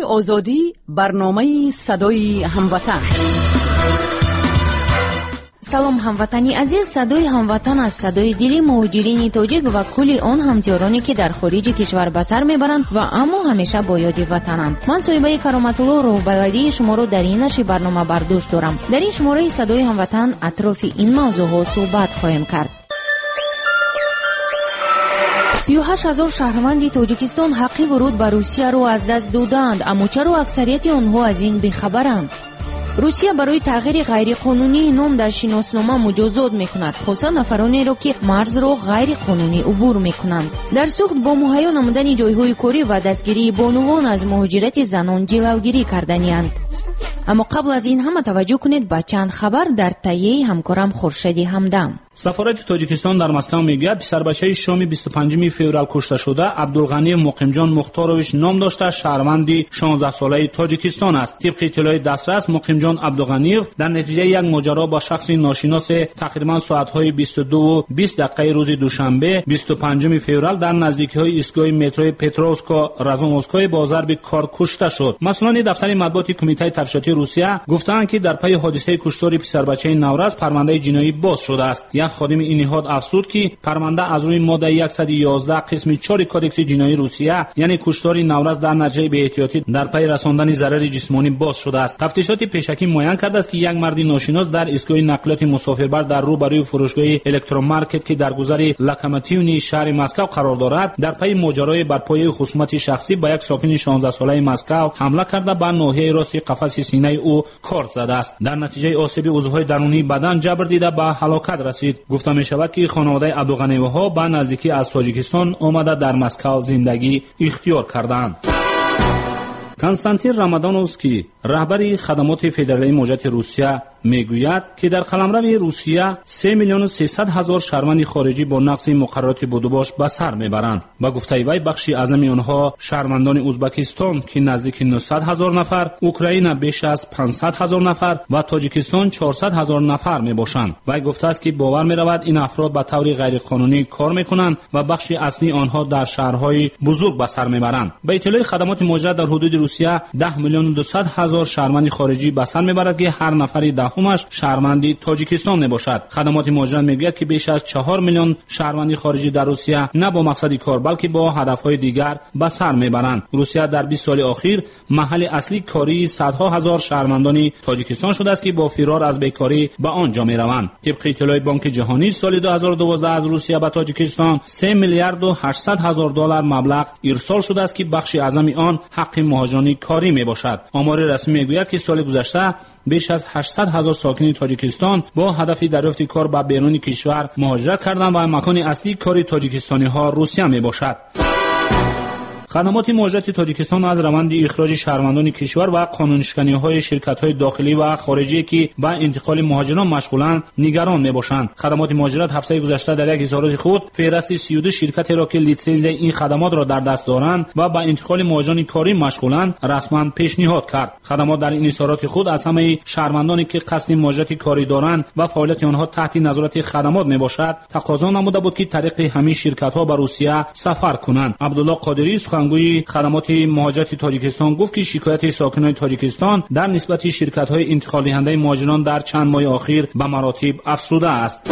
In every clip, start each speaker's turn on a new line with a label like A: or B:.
A: آزادی، برنامه صدای هموطن.
B: سلام هموطنی عزیز، صدای هموطن از صدای دل مهاجرین تاجیک و کل آن همتیارانی که در خارج کشور به سر میبرند و اما همیشه با یاد وطنند. من صاحبه کرامت الله روح‌بلدی شما رو در این نشر برنامه برداشت دارم. در این شماره صدای هموطن اطراف این موضوع ها صحبت خواهیم کرد. 38,000 شهروند تاجیکستان حق ورود به روسیه را از دست دادند، اما چرا اکثریت آنها از این بی‌خبرند؟ روسیه برای تغییر غیرقانونی نام در شناسنامه مجازات میکند، خصوصا نفرانی را که مرز را غیر قانونی عبور میکنند. در سوخت با مهیا نمودن جایهای کاری و دستگیری بانوان از مهاجرت زنان جلوگیری کردنی‌اند. اما قبل از این همه توجه کنید به چند خبر در تهیه همکارم خورشید همدم.
C: سفارت تاجیکستان در مسکو میگوید پسر بچه شام 25 فوریه کشته شده عبدالغنی مقیمجان مختاروویچ نام داشته شهروند 16 ساله تاجیکستان است. طبق اطلاع دسترس مقیمجان عبدالغنیو در نتیجه یک ماجرا با شخص ناشناس تقریبا ساعت‌های 22:20 روز دوشنبه 25 فوریه در نزدیکی‌های ایستگاه مترو پترووسکا رازوموسکای با ضرب کار کشته شد. مسئولان دفتر مطبوعات کمیته تفتیشاتی روسیه گفتند که در پی حادثه کشتار پسر بچه نورز پرونده جنایی باز شده است. یک خادم این نهاد افزود که پرونده از روی ماده 111 قسم 4 کدکس جنایی روسیه یعنی کشتار نورز در نتیجه بی‌احتیاطی در پی رساندن ضرر جسمانی باز شده است. تفتیشات پیشکی معین کرده است که یک مرد ناشناس در ایستگاه نقلیات مسافربر در روبروی فروشگاه الکترومارکت که در گذر لکاماتیونی شهر مسکو قرار دارد در پی ماجرای برپایی خصومت شخصی با یک ساکن 16 ساله مسکو حمله کرده به ناحیه راست قفس سینه او کار زده است. در نتیجه آسیب عضوهای درونی بدن جبر دیده به هلاکت رسید. گفته می شود که خانواده عبدالغنیوها به نزدیکی از تاجیکستان آمده در مسکو زندگی اختیار کردند. کنستانتین رامادانوفسکی رهبر خدمات فدرالی مهاجرت روسیه میگوید که در قلمرو روسیه 3,300,000 شهروند خارجی با نقض مقررات بودوباش به سر میبرند. با گفته وی بخشی اعظم آنها شهروندان ازبکستان که نزدیک 900,000 نفر، اوکراین بیش از 500,000 نفر و تاجیکستان 400,000 نفر میباشند. وی گفته است که باور میرود این افراد به طور غیرقانونی کار میکنند و بخشی اصلی آنها در شهرهای بزرگ به سر میبرند. به اطلاع خدمات مهاجرت در حدود روسیه 10,200,000 شهروند خارجی به سر میبرد که هر نفری دهمش شهروند تاجیکستان میباشد. خدمات مهاجرت میگوید که بیش از 4 میلیون شهروند خارجی در روسیه نه با مقصد کار بلکه با هدفهای دیگر به سر میبرند. روسیه در 20 سال اخیر محل اصلی کاری صدها هزار شهروندان تاجیکستان شده است که با فرار از بیکاری به آنجا میروند. طبق اطلاع بانک جهانی سال 2012 از روسیه به تاجیکستان 3 میلیارد و 800 هزار دلار مبلغ ارسال شده است که بخش اعظم آن حق مهاجران کاری میباشد. آمار رسمی میگوید که سال گذشته بیش از 800,000 ساکن تاجیکستان با هدف دریافت کار به بیرون کشور مهاجرت کردند و مکان اصلی کار تاجیکستانی ها روسیه میباشد. خدمات مهاجرت تاجیکستان از روند اخراج شهروندان کشور و قانونشکنی‌های شرکت‌های داخلی و خارجی که به انتقال مهاجران مشغولند نگران می‌باشند. خدمات مهاجرت هفته گذشته در یک اظهارات خود فهرست 32 شرکتی را که لیسانس این خدمات را در دست دارند و به انتقال مهاجران کاری مشغولند رسما پیشنهاد کرد. خدمات در این اظهارات خود از همه شهروندانی که قصد مهاجرت کاری دارند و فعالیت آنها تحت نظارت خدمات میباشد تقاضا نموده بود که طریق همین شرکت‌ها به روسیه سفر کنند. عبدالله قادری سخنگوی خدمات مهاجرت تاجیکستان گفت که شکایت ساکنان تاجیکستان در نسبت شرکت‌های انتقال دهنده مهاجران در چند ماه اخیر به مراتب افزوده است.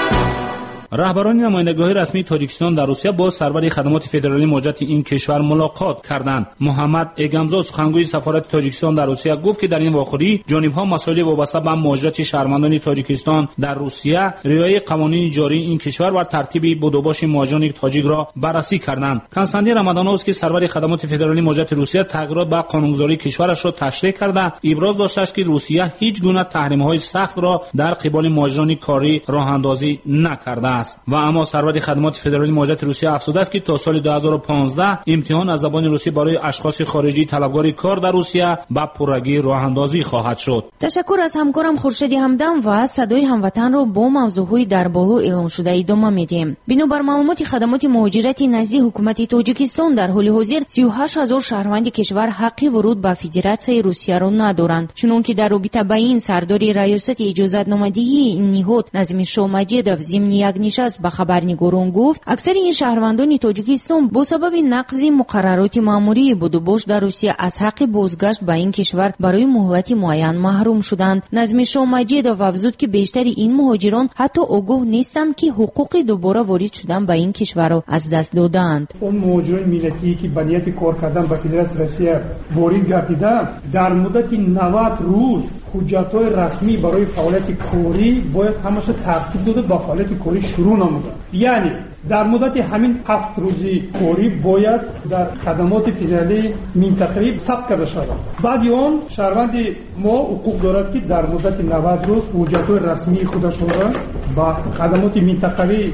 C: رهبران نمایندگی‌های رسمی تاجیکستان در روسیه با سرور خدمات فدرالی مهاجرت این کشور ملاقات کردند. محمد اگمزا سخنگوی سفارت تاجیکستان در روسیه گفت که در این واخوری جانب‌ها مسائل وابسته به مهاجرت شهروندان تاجیکستان در روسیه، رعایت قوانین جاری این کشور و ترتیب بودوباش مهاجران تاجیک را بررسی کردند. کنستانتین رامادانوفسکی سرور خدمات فدرالی مهاجرت روسیه تغییرات به قانونگذاری کشورش را تشریح کرده ابراز داشته است که روسیه هیچ گونه تحریم‌های سخت را در قبال مهاجران کاری راه‌اندازی نکرده است. و اما سرور خدمات فدرالی مهاجرت روسیه افزوده است که تا سال 2015 امتحان از زبان روسی برای اشخاص خارجی طلبکار کار در روسیه به پررگی راه‌اندازی خواهد شد.
B: تشکر از همکارم خورشید همدم و صدای هموطن را با موضوعهای در بالا اعلام شده ادامه میدیم. بنابر معلومات خدمات مهاجرت نزد حکومت تاجیکستان در حال حاضر 38,000 شهروند کشور حق ورود به فدراسیای روسیه را ندارند، چنانکه در رابطه با این سردار ریاست اجازه‌نامه‌دهی این نهاد نظیم شاه مجیدوف ضمن یک نشست به خبرنگاران گفت اکثر این شهروندان تاجیکستان با سبب نقض مقررات ماموری بود و باش در روسیه از حق بازگشت به این کشور برای مهلت معین محروم شدند. نظم شاه مجیدوف افزود که بیشتر این مهاجران حتی آگاه نیستند که حقوق دوباره وارد شدن به این کشور را از دست دادند.
D: اون مهاجران ملتی که به نیت کار کردن به فدراسیون روسیه وارد گردیدند در مدت 90 روز حجت‌های رسمی برای فعالیت کاری باید همش ترتیب داده با فعالیت کاری شروع نمودند. یعنی در مدت همین 7 روزی کاری باید در خدمات فدرالی منطقه‌ای ثبت کرده شود. بعد اون شهروند ما حقوق دارد که در مدت 90 روز حجت‌های رسمی خودش را با خدمات منطقه‌ای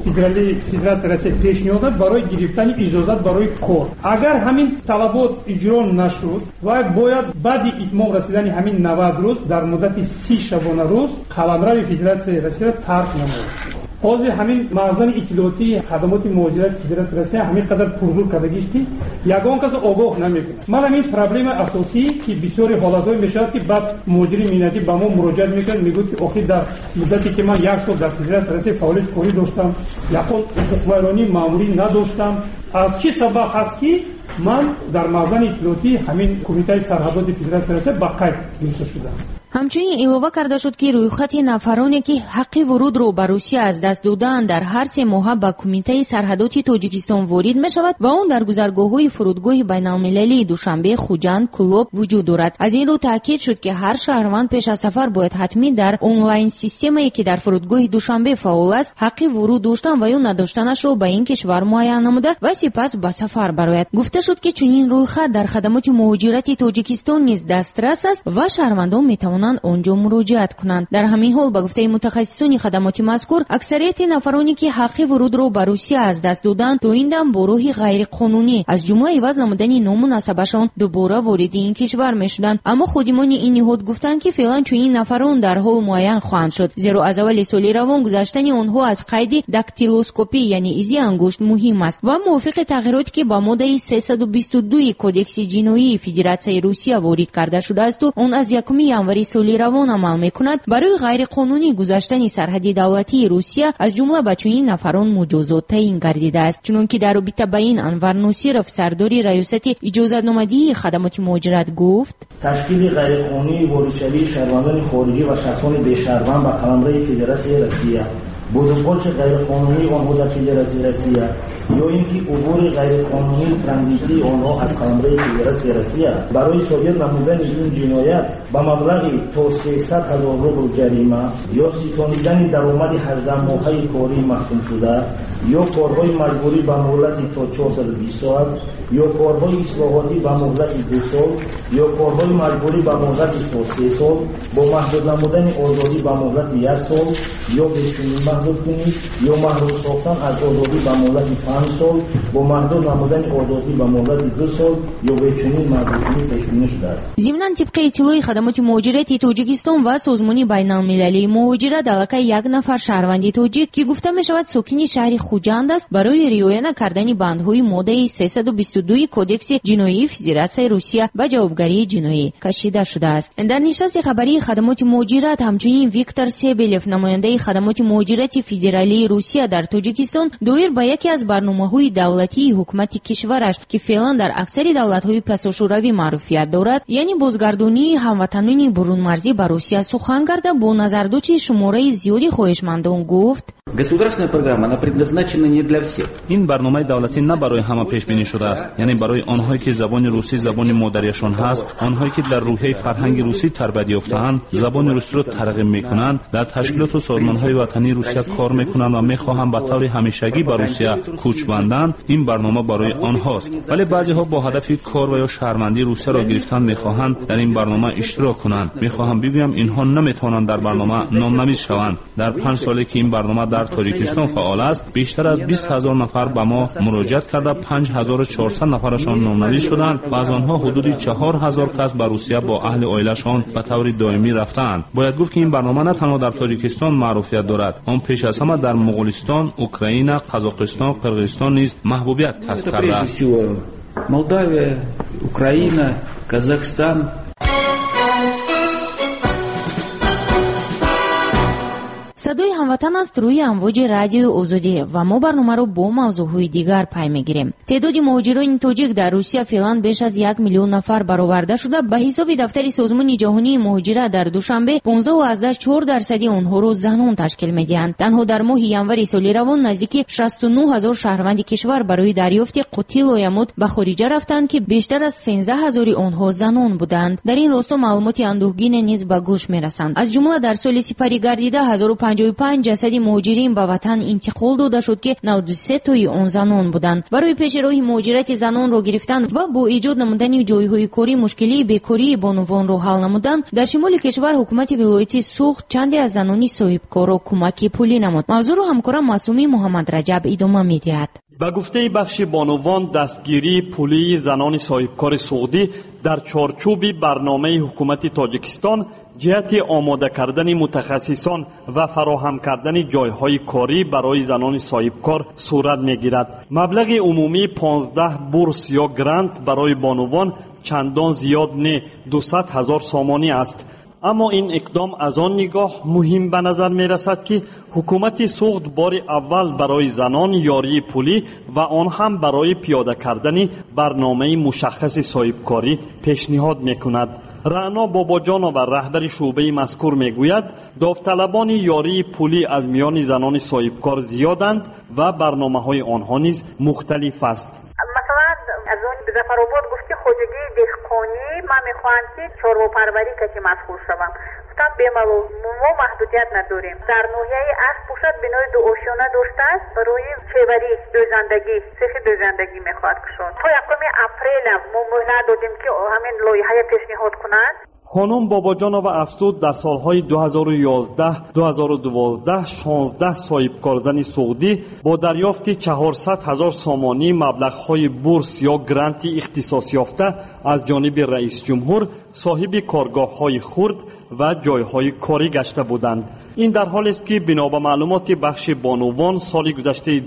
D: فدراسیون روسیه پیشنهاد برای گرفتن اجازه برای کار. اگر همین طلبات اجرا نشد و باید بعد اتمام رسیدن همین 90 روز در مدت 30 شبانه روز قلمرو فدراسیون روسیه ترک نماید. حاضر همین مخزن اطلاعاتی خدمات مهاجرت فدراسیون روسیه همین قدر پرزور کرده که یگان کس آگاه نمیکنه. من همین پرابلم اساسی که بسیاری حالات‌های میشه که بعد مهاجرین مینتی به ما مراجعه میکنن میگوید که آخر در مدتی که من 1 سال در فدراسیون روسیه فعالیت کاری داشتم یا حقوق‌مرانی ماموری نداشتم از چه سبب هست که من در مخزن اطلاعاتی همین کمیته سرحدات فدراسیون روسیه با قید نوشته شدم.
B: همچنین اضافه کرده شد که رویخط نفرانی که حق ورود را به روسیه از دست دادند در هر 3 ماه به کمیته سرحدات تاجیکستان وارد می شود و اون در گذرگاه‌های فرودگاه بین‌المللی دوشنبه خوجند کلوب وجود دارد. از این رو تاکید شد که هر شهروند پیش از سفر باید حتمی در آنلاین سیستمی که در فرودگاه دوشنبه فعال است حق ورود داشتن و یا نداشتنش را به این کشور معین نموده و سپس به سفر برآید. گفته شد که چنین رویخط در خدمات مهاجرت تاجیکستان نیز دسترس است و شهروندان می‌توانند آنجا مراجعت کنند. در همین حال به گفته متخصصان خدمات مذکور اکثریت نفرانی که حق ورود را به روسیه از دست دادند تا این دم با راه غیر قانونی از جمله عوض نمودن نام و نسبشان دوباره وارد این کشور میشدند. اما خادمان این نهاد گفتند که فعلا چنین نفران در حال معین خواهند شد، زیرا از اول سال روان گذشتن آنها از قید داکتیلوسکوپی یعنی ایزی انگشت مهم است و موافق تغییراتی که با ماده 322 کدکس جنایی فدراسیون روسیه وارد کرده شده است و اون از 1 ژانویه سال روان عمل میکند برای غیر قانونی گذشتن سرحد دولتی روسیه از جمله به چنین نفران مجازات تعیین گردیده است. چنانکه در رابطه با این انور نصیرов سرداری ریاست اجازه‌نامه‌دهی خدمات مهاجرت گفت
E: تشکیل غیر قانونی واردشوی شهروندان خارجی و شخصان بی‌شهروند به قلمرو فدراسیون روسیه بازگشت غیر قانونی آنها در فدراسیون روسیه یا اینکه عبور غیر قانونی ترانزیتی آنها از قلمرو فدراسیون روسیه برای صادر نمودن این جنایت با مبلغی تا 300,000 روبل جریمه یا ستانیدن درآمد 18 ماهه کاری محکوم شده یا کارهای مجبوری با مهلت تا 420 ساعت یا کارهای اصلاحاتی با مهلت 2 سال یا کارهای مجبوری با مهلت تا 3 سال با محدود نمودن آزادی با مهلت 1 سال یا بیشتری محدود کنید یا محروم ساختن از آزادی با مهلت 5 سال با محدود نمودن آزادی با مهلت 2 سال یا بیشتری محدود کنید پیش بینی شده است.
B: ضمناً طبق اطلاع خدمات مهاجرت تاجیکستان و سازمان بین‌المللی مهاجرت علاقه 1 نفر شهروند تاجیک که گفته می شود ساکن شهر خوجند است برای رعایت نکردن بندهای ماده 322 کدکس جنایی فدراسیون روسیه به جوابگری جنایی کشیده شده است. در نشست خبری خدمات مهاجرت همچنین ویکتور سیبلیف نماینده خدمات مهاجرت فدرالی روسیه در تاجیکستان دایر به یکی از برنامه‌های دولتی حکومت کشورش که فعلا در اکثر دولت‌های پساشوروی معروفیت دارد یعنی بازگردانی هموطنان برون مرزی به روسیه سخن کرده با نظرداشت شماره زیادی خواهشمندان گفت
F: Государственная программа, она предназначена не для всех.
C: این برنامه دولتی نه برای همه پیش بینی شده است، یعنی برای آنهایی که زبان روسی زبان مادریشان هست، آنهایی که در روحیه فرهنگ روسی تربیت یافته‌اند، زبان روسی را ترغیب می‌کنند، در تشکیلات و سازمان‌های وطنی روسیه کار می‌کنند و می‌خواهند به طور همیشگی به روسیه کوچ بندند. این برنامه برای آنهاست. ولی بعضی‌ها با هدف کار و یا شهروندی روسیه را گرفتن می‌خواهند در این برنامه اشتراک کنند. می‌خواهم بگویم اینها نمی‌توانند در برنامه نام‌نویس شوند. در 5 سالی که این برنامه در تاجیکستان فعال است، بیشتر از 20,000 نفر به ما مراجعت کرده 5400 نفرشان نام‌نویس شدند و از آنها حدود 4000 کس به روسیه با اهل عائله‌شان به طور دائمی رفتند. باید گفت که این برنامه نه تنها در تاجیکستان معروفیت دارد، آن پیش از همه در مغولستان، اوکراین، قزاقستان، قرقیزستان نیز محبوبیت کسب کرده است.
F: Молдавия, Украина, Казахстан.
B: صدای هموطن است روی امواج رادیو آزادی و ما برنامه رو با موضوعهای دیگر پی میگیریم. تعداد مهاجران تاجیک در روسیه فعلا بیش از 1 میلیون نفر برآورده شده. به حساب دفتر سازمان جهانی مهاجرت در دوشنبه 15.4% آنها رو زنان تشکیل میدهند. تنها در ماه ینور سال روان نزدیک 69,000 شهروند کشور برای دریافت قوطی لایموت به خارج رفتند که بیشتر از 13,000 آنها زنان بودند. در این راستا معلومات اندوهگین نیز به گوش میرسند. از جمله در سال سپری گردیده 1055 جسد مهاجرین به وطن انتقال داده شد که 93 تای آن زنان بودند. برای پیش راه مهاجرت زنان را گرفتن و با ایجاد نمودن جایهای کاری مشکلی بیکاری بانوان را حل نمودن، در شمال کشور حکومت ولایت سوخت چندی از زنانی صاحبکار را کمک پولی نمود. موضوع را همکارم معصومی محمد رجب ادامه می‌دهد.
G: به گفته بخش بانوان، دستگیری پولی زنان صاحبکار سعودی در چارچوب برنامه حکومت تاجیکستان جهت آماده کردن متخصصان و فراهم کردن جایهای کاری برای زنان صاحبکار صورت میگیرد. مبلغ عمومی 15 بورس یا گرانت برای بانوان چندان زیاد نه، 200,000 سامانی است. اما این اقدام از آن نگاه مهم به نظر می رسد که حکومت سوخت بار اول برای زنان یاری پولی و آن هم برای پیاده کردن برنامه مشخص صاحبکاری پیشنهاد می کند. رعنا باباجانو و رهبر شعبه مذکور می گوید داوطلبان یاری پولی از میان زنان صاحبکار زیادند و برنامه های آنها نیز مختلف است.
H: مثلا از اون به زفرآباد گفتی خودگی دهقانی من میخواهم که چاروا پروری که مشغول شوم. گفتم بیمالو ما محدودیت نداریم. در ناحیه اسب باشد بنای دو آشیانه داشته است برای چیوری دوزندگی سیخ دوزندگی میخواد کشون. تا 1 اپریل ما مهلت دادیم که همین لایحه پیشنهاد کنند.
G: خانم باباجانو افزود در سالهای 2011 2012 16 صاحبکارزن سعودی با دریافت 400,000 سامانی مبلغ‌های بورس یا گرانت اختصاص یافته از جانب رئیس جمهور صاحب کارگاه‌های خرد و جایهای کاری گشته بودند. این در حالی است که بنا به معلومات بخش بانوان سال گذشته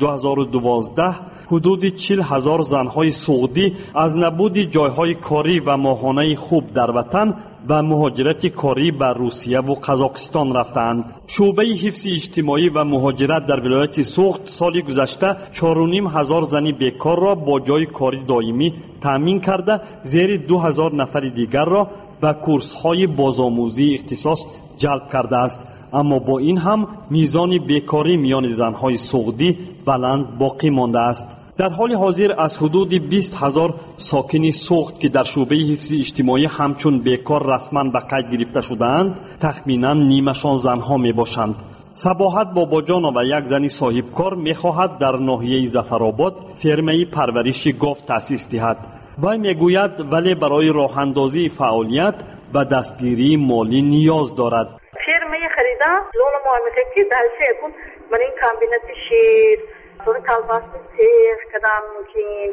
G: 2012 حدود 40,000 زنهای سعودی از نبود جایهای کاری و ماهانه خوب در وطن و مهاجرت کاری به روسیه و قزاقستان رفتند. شعبه حفظ اجتماعی و مهاجرت در ولایت سوخت سال گذشته 4,500 زن بیکار را با جای کاری دائمی تامین کرده زیر 2,000 نفر دیگر را به کورس‌های بازآموزی اختصاص جلب کرده است. اما با این هم میزان بیکاری میان زنهای سعودی بلند باقی مانده است. در حال حاضر از حدود 20,000 ساکن سوخت که در شعبه حفظ اجتماعی همچون بیکار رسما به قید گرفته شده‌اند، تخمینا نیمشان زنها می باشند. صباحت باباجان و یک زنی صاحبکار می خواهد در ناحیه زفرآباد فرمه پرورش گاو تأسیس دهد. وی می گوید ولی برای راه اندازی فعالیت به دستگیری مالی نیاز دارد.
H: فرمه خریدم لون معامله که در شکل من این کامبینات شیر طور کلباس سیخ کدام ممکن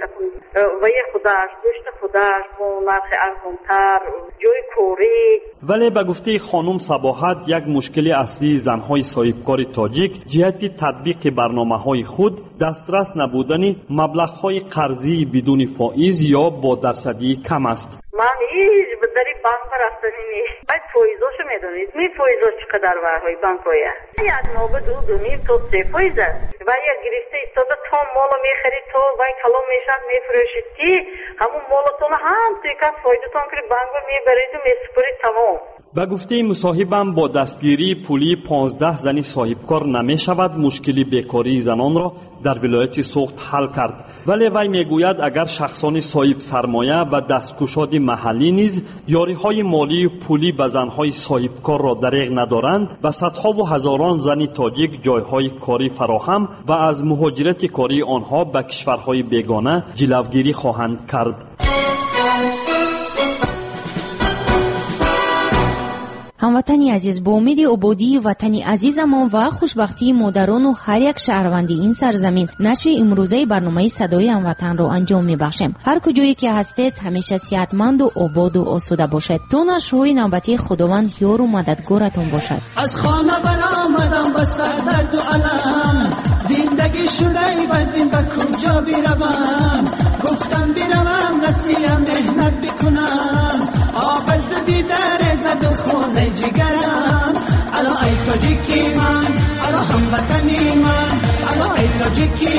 H: و خودش دوشت خودش با نرخ ارزان‌تر جای کوری.
G: ولی به گفته خانم صباحت یک مشکل اصلی زنهای صاحبکار تاجیک جهت تطبیق برنامه‌های خود دسترس نبودن مبلغ‌های قرضی بدون فائز یا با درصدی کم است.
H: من هیچ بدری بانک رفتنی نیست. باید فایزاشو میدونید. می فایزاش چقدر ورهای بانک‌های از نوبه 2.5 تا 3 فایز است. و یا گرفته ایستاده تا مالو میخرید تو و کلام میشد میفروشید که همون مالتون هم توی کس فایدتون که بانک میبرید و میسپرید تمام.
G: به گفته مصاحبم با دستگیری پولی 15 زنی صاحبکار نمی شود مشکلی بیکاری زنان را در ولایت سوخت حل کرد. ولی وی میگوید اگر شخصان صاحب سرمایه و دستگشاد محلی نیز یاری‌های مالی پولی به زنهای صاحبکار را دریغ ندارند و صدها و هزاران زن تاجیک جایهای کاری فراهم و از مهاجرت کاری آنها به کشورهای بیگانه جلوگیری خواهند کرد.
B: هموطنی عزیز، با امید آبادی وطنی عزیزمان و خوشبختی مادران و هر یک شهروندی این سرزمین نشر امروزه برنامه صدای هموطن را انجام می‌بخشیم. هر کجایی که هستید همیشه صحتمند و آباد و آسوده باشید. تا نشرهای نوبتی خداوند یار و مددگارتون باشد.
I: از خانه برآمدم با سر درد و علم، زندگی شده بزین و کجا بروم، گفتم بروم رسیم مهنت بکنم، آب از دیدن زد خونه جگرم، الا ای تاجیکی من تاجکی